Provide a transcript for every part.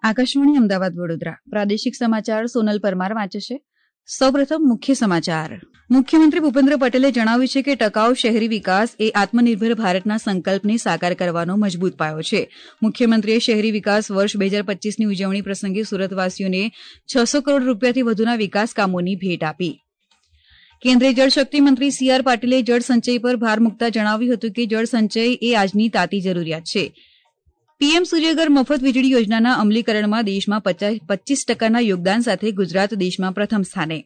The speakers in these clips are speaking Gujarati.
આકાશવાણી અમદાવાદ વડોદરા પ્રાદેશિક સમાચાર સોનલ પરમાર વાંચે છે. સૌપ્રથમ મુખ્ય સમાચાર. મુખ્યમંત્રી ભૂપેન્દ્ર પટેલે જણાવ્યું છે કે ટકાઉ શહેરી વિકાસ એ આત્મનિર્ભર ભારતના સંકલ્પને સાકાર કરવાનો મજબૂત પાયો છે. મુખ્યમંત્રીએ શહેરી વિકાસ વર્ષ 2025ની ઉજવણી પ્રસંગે સુરતવાસીઓને 600 કરોડ રૂપિયાથી વધુના વિકાસ કામોની ભેટ આપી. કેન્દ્રીય જળશક્તિ મંત્રી સી.આર. પાટીલે જળ સંચય પર ભાર મૂકતા જણાવ્યું હતું કે જળ સંચય એ આજની તાતી જરૂરિયાત છે. પીએમ સૂર્યઘર મફત વીજળી યોજનાના અમલીકરણમાં દેશમાં 25% યોગદાન સાથે ગુજરાત દેશમાં પ્રથમ સ્થાને.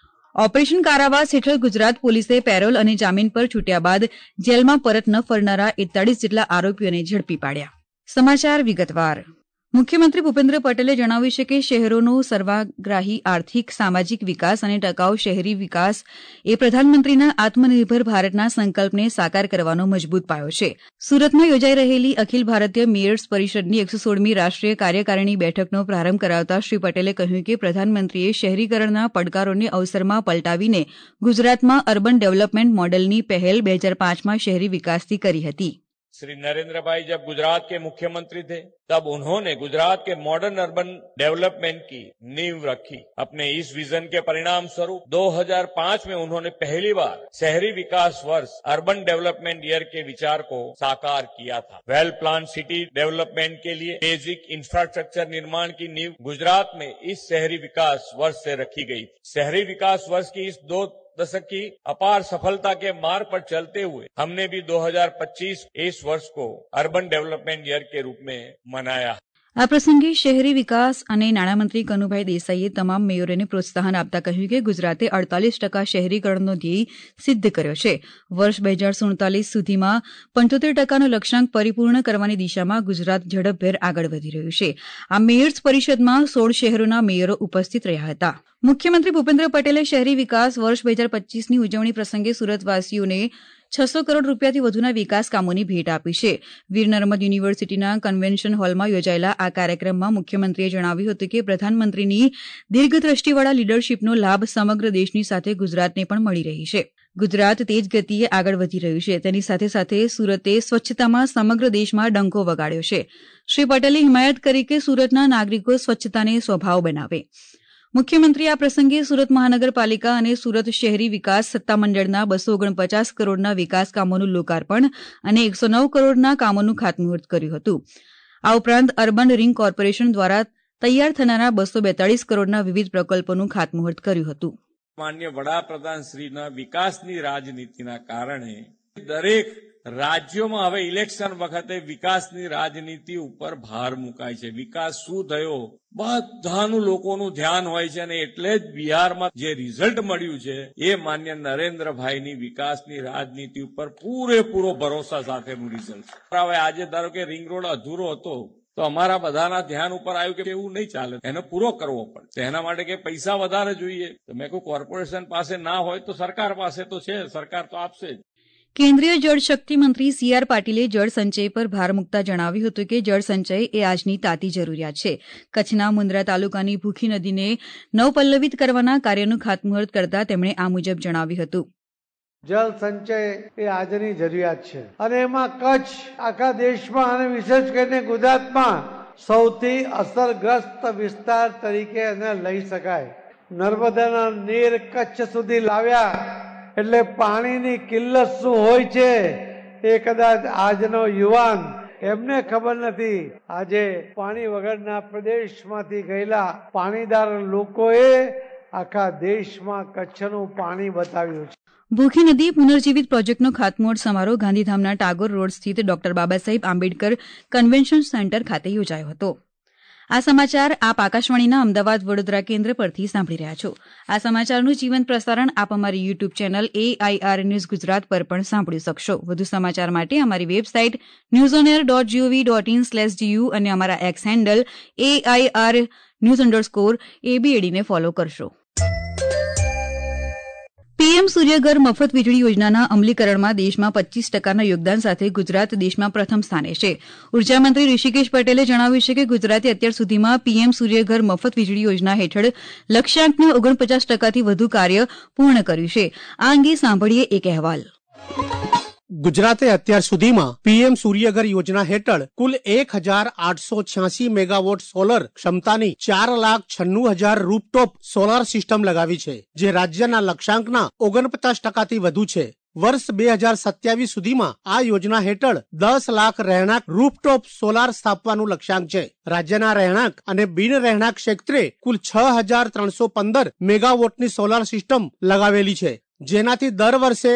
ઓપરેશન કારાવાસ હેઠળ ગુજરાત પોલીસે પેરોલ અને જામીન પર છૂટ્યા બાદ જેલમાં પરત ન ફરનારા 41 જેટલા આરોપીઓને ઝડપી પાડ્યા. સમાચાર વિગતવાર. મુખ્યમંત્રી ભૂપેન્દ્ર પટેલે જણાવ્યું છે કે શહેરોનો સર્વગ્રાહી આર્થિક સામાજિક વિકાસ અને ટકાઉ શહેરી વિકાસ એ પ્રધાનમંત્રીના આત્મનિર્ભર ભારતના સંકલ્પને સાકાર કરવાનો મજબૂત પાયો છે. સુરતમાં યોજાઈ રહેલી અખિલ ભારતીય મેયર્સ પરિષદની 116મી રાષ્ટ્રીય કાર્યકારિણી બેઠકનો પ્રારંભ કરાવતા શ્રી પટેલે કહ્યું કે પ્રધાનમંત્રીએ શહેરીકરણના પડકારોને અવસરમાં પલટાવીને ગુજરાતમાં અર્બન ડેવલપમેન્ટ મોડલની પહેલ 2005માં शहरी विकासથી કરી હતી. श्री नरेंद्र भाई जब गुजरात के मुख्यमंत्री थे तब उन्होंने गुजरात के मॉडर्न अर्बन डेवलपमेंट की नींव रखी. अपने इस विजन के परिणाम स्वरूप 2005 में उन्होंने पहली बार शहरी विकास वर्ष अर्बन डेवलपमेंट ईयर के विचार को साकार किया था. वेल प्लान सिटी डेवलपमेंट के लिए बेसिक इंफ्रास्ट्रक्चर निर्माण की नींव गुजरात में इस शहरी विकास वर्ष से रखी गई थी. शहरी विकास वर्ष की इस 2 दशक की अपार सफलता के मार्ग पर चलते हुए हमने भी 2025 इस वर्ष को अर्बन डेवलपमेंट ईयर के रूप में मनाया. આ પ્રસંગે શહેરી વિકાસ અને નાણામંત્રી કનુભાઈ દેસાઈએ તમામ મેયરોને પ્રોત્સાહન આપતા કહ્યું કે ગુજરાતે 48% શહેરીકરણનો ધ્યેય સિદ્ધ કર્યો છે. વર્ષ 2047 સુધીમાં 75%નો લક્ષ્યાંક પરિપૂર્ણ કરવાની દિશામાં ગુજરાત ઝડપભેર આગળ વધી રહ્યું છે. આ મેયર્સ પરિષદમાં 16 શહેરોના મેયરો ઉપસ્થિત રહ્યા હતા. મુખ્યમંત્રી ભૂપેન્દ્ર પટેલે શહેરી વિકાસ વર્ષ 2025ની ઉજવણી પ્રસંગે સુરતવાસીઓને 600 કરોડ રૂપિયાથી વધુના વિકાસ કામોની ભેટ આપી છે. વીર નર્મદ યુનિવર્સિટીના કન્વેન્શન હોલમાં યોજાયેલા આ કાર્યક્રમમાં મુખ્યમંત્રીએ જણાવ્યું હતું કે પ્રધાનમંત્રીની દીર્ઘદ્રષ્ટિવાળા લીડરશીપનો લાભ સમગ્ર દેશની સાથે ગુજરાતને પણ મળી રહી છે. ગુજરાત તેજ ગતિએ આગળ વધી રહ્યું છે. તેની સાથે સાથે સુરતે સ્વચ્છતામાં સમગ્ર દેશમાં ડંકો વગાડ્યો છે. શ્રી પટેલે હિમાયત કરી કે સુરતના નાગરિકો સ્વચ્છતાને સ્વભાવ બનાવે. મુખ્યમંત્રી આ પ્રસંગે સુરત મહાનગરપાલિકા અને સુરત શહેરી વિકાસ સત્તામંડળના 249 કરોડના વિકાસ કામોનું લોકાર્પણ અને 109 કરોડના કામોનું ખાતમુહૂર્ત કર્યું હતું. આ ઉપરાંત અર્બન રિંગ કોર્પોરેશન દ્વારા તૈયાર થનારા 242 કરોડના વિવિધ પ્રકલ્પોનું ખાતમુહૂર્ત કર્યું હતું. માનનીય વડાપ્રધાન શ્રીના વિકાસની રાજનીતિના કારણે દરેક રાજ્યોમાં હવે ઇલેક્શન વખતે વિકાસની રાજનીતિ ઉપર ભાર મુકાય છે. વિકાસ શું થયો બધાનું લોકોનું ધ્યાન હોય છે અને એટલે જ બિહારમાં જે રિઝલ્ટ મળ્યું છે એ માન્ય નરેન્દ્રભાઈની વિકાસની રાજનીતિ ઉપર પૂરેપૂરો ભરોસા સાથેનું રિઝલ્ટ છે. હવે આજે ધારો કે રિંગ રોડ અધૂરો હતો તો અમારા બધાના ધ્યાન ઉપર આવ્યું કે એવું નહીં ચાલે, એને પૂરો કરવો પડે. એના માટે કે પૈસા વધારે જોઈએ તો મેં કહ્યું કોર્પોરેશન પાસે ના હોય તો સરકાર પાસે તો છે, સરકાર તો આપશે જ. કેન્દ્રીય જળશક્તિ મંત્રી સી.આર. પાટીલે જળ સંચય પર ભાર મૂકતા જણાવ્યું હતું કે જળ સંચય એ આજની તાતી જરૂરિયાત છે. કચ્છના મુન્દ્રા તાલુકાની ભૂખી નદીને નવપલ્લવિત કરવાના કાર્યનું ખાતમુહૂર્ત કરતા તેમણે આ મુજબ જણાવ્યું હતું. જળ સંચય એ આજની જરૂરિયાત છે અને એમાં કચ્છ આખા દેશમાં અને વિશેષ કરીને ગુજરાતમાં સૌથી અસરગ્રસ્ત વિસ્તાર તરીકે એને લઈ શકાય. નર્મદાના નીર કચ્છ સુધી લાવ્યા એટલે પાણીની કિલ્લત શું હોય છે એ કદાચ આજનો યુવાન એમને ખબર નથી. આજે પાણી વગરના પ્રદેશમાંથી ગયેલા પાણીદાર લોકોએ આખા દેશમાં કચ્છનું પાણી બતાવ્યું છે. ભૂખી નદી પુનર્જીવિત પ્રોજેક્ટનો ખાતમુહૂર્ત સમારોહ ગાંધીધામના ટાગોર રોડ સ્થિત doctor Babasaheb Ambedkar convention centre ખાતે યોજાયો હતો. આ સમાચાર આપ આકાશવાણીના અમદાવાદ વડોદરા કેન્દ્ર પરથી સાંભળી રહ્યા છો. આ સમાચારનું જીવંત પ્રસારણ આપ અમારી YouTube channel AIR news Gujarat પર પણ સાંભળી શકશો. વધુ સમાચાર માટે અમારી વેબસાઇટ newsonair.gov.in/du અને અમારા એક્સ હેન્ડલ AIR_news_ABAD ને ફોલો કરશો. પીએમ સૂર્યઘર મફત વીજળી યોજનાના અમલીકરણમાં દેશમાં 25%ના યોગદાન સાથે ગુજરાત દેશમાં પ્રથમ સ્થાને છે. ઉર્જામંત્રી ઋષિકેશ પટેલે જણાવ્યું છે કે ગુજરાતે અત્યાર સુધીમાં પીએમ સૂર્યઘર મફત વીજળી યોજના હેઠળ લક્ષ્યાંકના 49%થી વધુ કાર્ય પૂર્ણ કર્યું છે. આ અંગે સાંભળીએ એક અહેવાલ. ગુજરાતે અત્યાર સુધીમાં પીએમ સૂર્યઘર યોજના હેઠળ કુલ 1,886 મેગાવોટ સોલર ક્ષમતાની 4,96,000 રૂફટોપ સોલાર સિસ્ટમ લગાવી છે, જે રાજ્યના લક્ષ્યાંકના 49% વધુ છે. વર્ષ 2027 સુધીમાં આ યોજના હેઠળ 10 લાખ રહેણાંક રૂફટોપ સોલાર સ્થાપવાનું લક્ષ્યાંક છે. રાજ્યના રહેણાંક અને બિન રહેણાંક ક્ષેત્રે કુલ 6,315 મેગાવોટની સોલાર સિસ્ટમ લગાવેલી છે, જેનાથી દર વર્ષે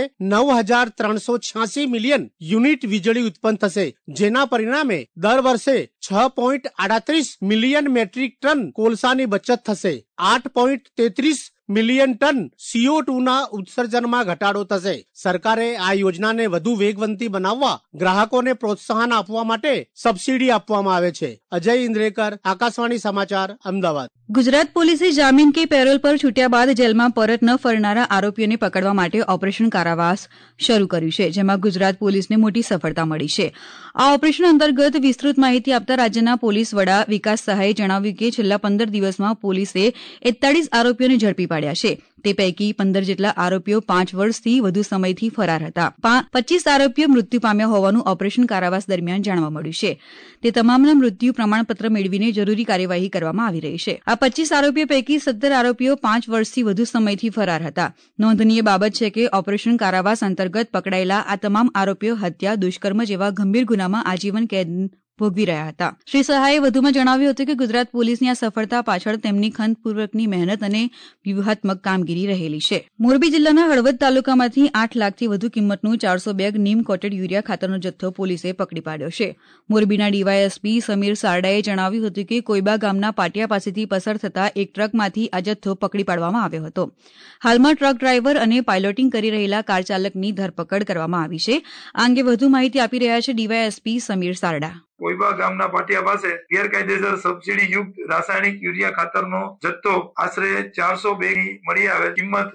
9,386 મિલિયન યુનિટ વીજળી ઉત્પન્ન થશે, જેના પરિણામે દર વર્ષે 6.38 મિલિયન મેટ્રિક ટન કોલસાની બચત થશે. 8.33 મિલિયન ટન CO2 ના ઉત્સર્જનમાં ઘટાડો થશે. સરકારે આ યોજનાને વધુ વેગવંતી બનાવવા ગ્રાહકોને પ્રોત્સાહન આપવા માટે સબસિડી આપવામાં આવે છે. અજય ઇન્દ્રેકર, આકાશવાણી સમાચાર, અમદાવાદ. ગુજરાત પોલીસે જામીન કે પેરોલ પર છૂટ્યા બાદ જેલમાં પરત ન ફરનારા આરોપીઓને પકડવા માટે ઓપરેશન કારાવાસ શરૂ કર્યું છે, જેમાં ગુજરાત પોલીસને મોટી સફળતા મળી છે. આ ઓપરેશન અંતર્ગત વિસ્તૃત માહિતી આપતા રાજ્યના પોલીસ વડા વિકાસ સહાયે જણાવ્યું કે છેલ્લા 15 દિવસમાં પોલીસે 41 આરોપીઓને ઝડપી પાડ્યા છે. તે પૈકી 15 જેટલા આરોપીઓ 5 વર્ષથી વધુ સમયથી ફરાર હતા. 25 આરોપીઓ મૃત્યુ પામ્યા હોવાનું ઓપરેશન કારાવાસ દરમિયાન જાણવા મળ્યું છે. તે તમામના મૃત્યુ પ્રમાણપત્ર મેળવીને જરૂરી કાર્યવાહી કરવામાં આવી રહી છે. આ 25 આરોપીઓ પૈકી 17 આરોપીઓ 5 વર્ષથી વધુ સમયથી ફરાર હતા. નોંધનીય બાબત છે કે ઓપરેશન કારાવાસ અંતર્ગત પકડાયેલા આ તમામ આરોપીઓ હત્યા, દુષ્કર્મ જેવા ગંભીર ગુનામાં આજીવન કેદ ભોગવી રહ્યા હતા. શ્રી સહાયે વધુમાં જણાવ્યું હતું કે ગુજરાત પોલીસની આ સફળતા પાછળ તેમની ખંતપૂર્વકની મહેનત અને વ્યૂહાત્મક કામગીરી રહેલી છે. મોરબી જિલ્લાના હળવદ તાલુકામાંથી 8 લાખથી વધુ કિંમતનું 400 બેગ નીમ કોટેડ યુરિયા ખાતરનો જથ્થો પોલીસે પકડી પાડ્યો છે. મોરબીના ડીવાયએસપી સમીર સારડાએ જણાવ્યું હતું કે કોઈબા ગામના પાટિયા પાસેથી પસાર થતા એક ટ્રકમાંથી આ જથ્થો પકડી પાડવામાં આવ્યો હતો. હાલમાં ટ્રક ડ્રાઈવર અને પાયલોટિંગ કરી રહેલા કાર ચાલકની ધરપકડ કરવામાં આવી છે. આ અંગે વધુ માહિતી આપી રહ્યા છે ડીવાયએસપી સમીર સારડા. કોઈબા ગામના પાટિયા પાસે ગેરકાયદેસર સબસિડી યુક્ત રાસાયણિક યુરિયા ખાતરનો જથ્થો આશરે 400 બેગ મળી આવે. કિંમત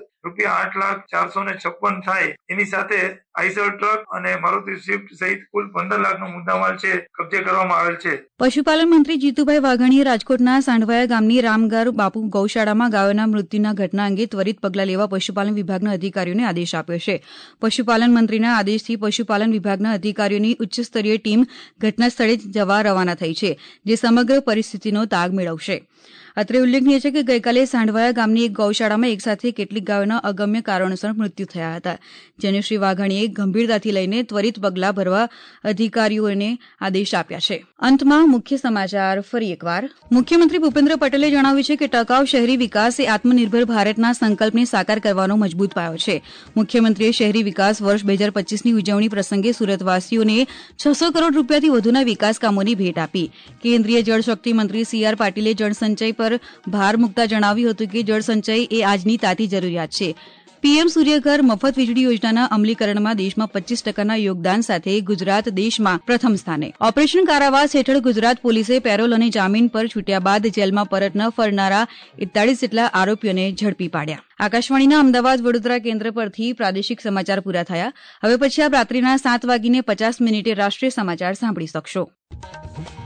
₹8,04,56 થાય. એની સાથે આઈસર ટ્રક અને મારુતિ સ્વિફ્ટ સહિત કુલ 15 લાખનો મુદ્દામાલ છે કબજે કરવામાં આવેલ છે. પશુપાલન મંત્રી જીતુભાઈ વાઘાણીએ રાજકોટના સાંઢવાયા ગામની રામગાર બાપુ ગૌશાળામાં ગાયોના મૃત્યુના ઘટના અંગે ત્વરિત પગલાં લેવા પશુપાલન વિભાગના અધિકારીઓને આદેશ આપ્યો છે. પશુપાલન મંત્રીના આદેશથી પશુપાલન વિભાગના અધિકારીઓની ઉચ્ચસ્તરીય ટીમ ઘટના સ્થળે જવા રવાના થઈ છે, જે સમગ્ર પરિસ્થિતિનો તાગ મેળવશે. અત્રે ઉલ્લેખનીય છે કે ગઈકાલે સાંઢવાયા ગામની એક ગૌશાળામાં એકસાથે કેટલીક ગાયોના અગમ્ય કારણોસર મૃત્યુ થયા હતા, જેને શ્રી વાઘાણીએ ગંભીરતાથી લઈને ત્વરિત પગલાં ભરવા અધિકારીઓને આદેશ આપ્યા છે. અંતમાં મુખ્ય સમાચાર ફરી એકવાર. મુખ્યમંત્રી ભૂપેન્દ્ર પટેલે જણાવ્યું છે કે ટકાઉ શહેરી વિકાસ એ આત્મનિર્ભર ભારતના સંકલ્પને સાકાર કરવાનો મજબૂત પાયો છે. મુખ્યમંત્રીએ શહેરી વિકાસ વર્ષ 2025ની ઉજવણી પ્રસંગે સુરતવાસીઓને 600 કરોડ રૂપિયાથી વધુના વિકાસ કામોની ભેટ આપી. કેન્દ્રીય જળશક્તિ મંત્રી CR પાટીલે જળસંચય પર ભાર મૂકતા જણાવ્યું હતું કે જળસંચય એ આજની તાતી જરૂરિયાત છે. પીએમ સૂર્યઘર મફત વીજળી યોજનાના અમલીકરણમાં દેશમાં 25% યોગદાન સાથે ગુજરાત દેશમાં પ્રથમ સ્થાને. ઓપરેશન કારાવાસ હેઠળ ગુજરાત પોલીસે પેરોલ અને જામીન પર છૂટ્યા બાદ જેલમાં પરત ન ફરનારા 41 જેટલા આરોપીઓને ઝડપી પાડ્યા. આકાશવાણીના અમદાવાદ વડોદરા કેન્દ્ર પરથી પ્રાદેશિક સમાચાર પૂરા થયા. હવે પછી આપ રાત્રિના 7:50 રાષ્ટ્રીય સમાચાર સાંભળી શકશો.